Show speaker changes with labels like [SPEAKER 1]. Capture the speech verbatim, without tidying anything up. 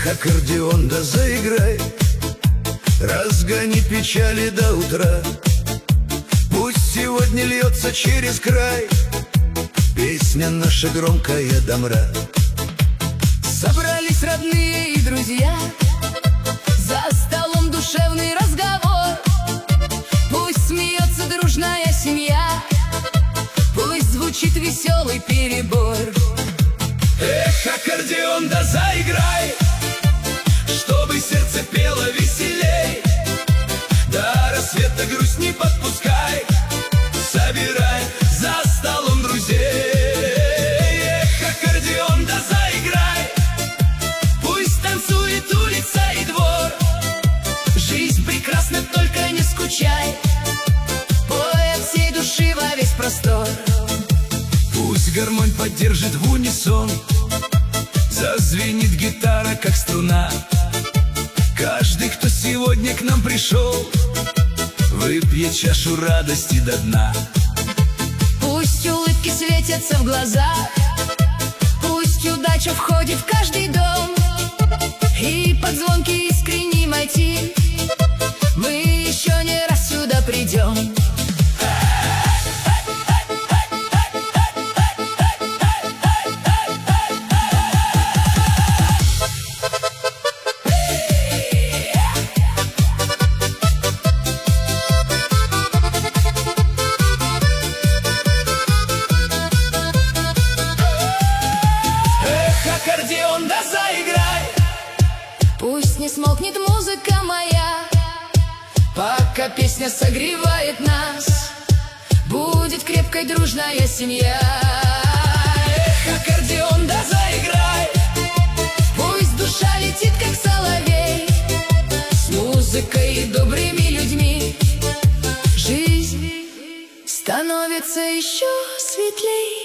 [SPEAKER 1] Эх, аккордеон, да заиграй, разгони печали до утра. Пусть сегодня льется через край песня наша громкая до мра.
[SPEAKER 2] Собрались родные и друзья, за столом душевный разговор. Пусть смеется дружная семья, пусть звучит веселый перебор.
[SPEAKER 1] Эх, аккордеон, да заиграй, чтобы сердце пело веселей. До рассвета грусть не подпускай, собирай за столом друзей. Эх, аккордеон, да заиграй, пусть танцует улица и двор. Жизнь прекрасна, только не скучай, пой от всей души во весь простор. Пусть гармонь поддержит в унисон, зазвенит гитара, как струна. Каждый, кто сегодня к нам пришел, выпьет чашу радости до дна.
[SPEAKER 2] Пусть улыбки светятся в глазах, пусть удача входит в каждый дом. И под звонкий искренний мотив мы еще не раз сюда придем.
[SPEAKER 1] Аккордеон, да заиграй,
[SPEAKER 2] пусть не смолкнет музыка моя, пока песня согревает нас, будет крепкой дружная семья.
[SPEAKER 1] Эх, аккордеон, да заиграй,
[SPEAKER 2] пусть душа летит, как соловей, с музыкой и добрыми людьми жизнь становится еще светлей.